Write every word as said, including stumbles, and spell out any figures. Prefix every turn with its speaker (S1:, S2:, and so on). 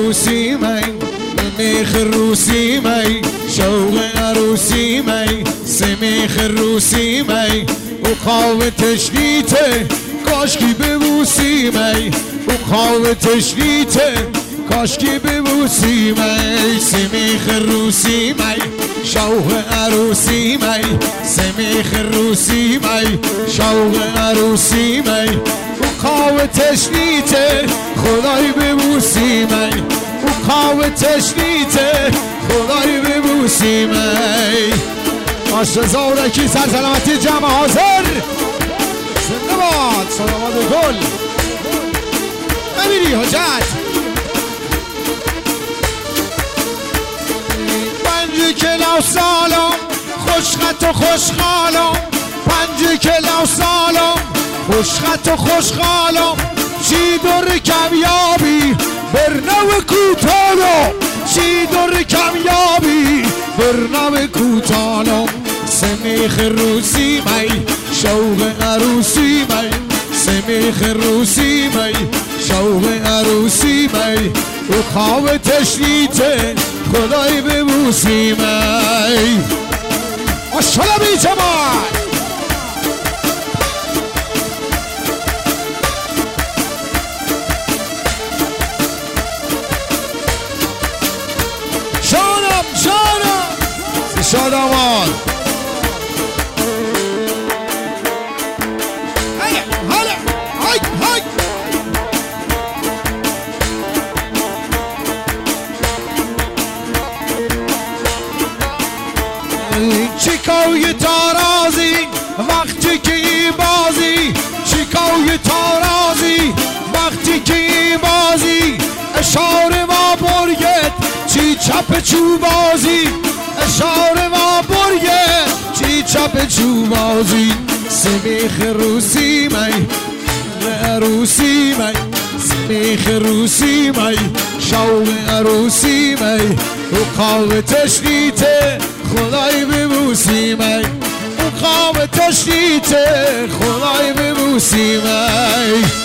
S1: عروسی می میخ روسی می شوق عروسی می سمیخ روسی می او خواب تشنیته کاشکی ببوسی می او خواب تشنیته کاشکی ببوسی می سمیخ روسی می شوق عروسی می سمیخ روسی می شوق عروسی می او خواب تشنیته خدای ببوسی می او خواب تشنیته خدای ببوسی می آشرزا و رکی سر سلامتی جمع حاضر زنده باد سلامات گل نمیری حجت پنج کلو سالم خوشخط و خوشخالم پنج کلو سالم خوشخط و خوشخالم چی در کمیابی برنو کوتالم چی در کمیابی برنو کوتالم سمیخ روسی می شوق عروسی می سمیخ روسی می شوق عروسی می او خواب تشنیته خدای ببوسی می ماشالله بی جمال جانم جانم شادمان هی هلا هی هی چیکوی تارازی وقتی که ای بازی چیکوی تارازی وقتی که ای بازی اشاره ما برگت چی چپ چوبازی اشاره ما برگت چی چپ چوبازی سمیخ روسی می عروسی می سمیخ روسی می شوق عروسی می او خواب تشنیته خدای ببوسی می او خواب تشنیته خدای ببوسی می